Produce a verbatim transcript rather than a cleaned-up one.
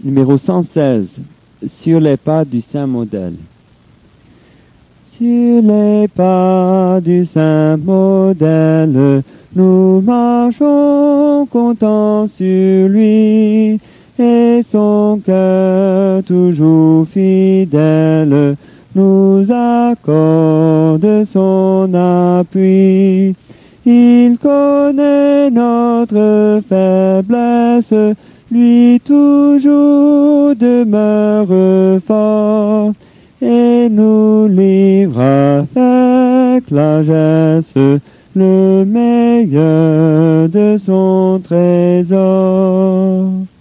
Numéro cent seize. Sur les pas du Saint Modèle. Sur les pas du Saint Modèle, nous marchons contents sur lui, et son cœur toujours fidèle nous accorde son appui. Il connaît notre faiblesse, lui toujours demeure fort, et nous livre avec largesse le meilleur de son trésor.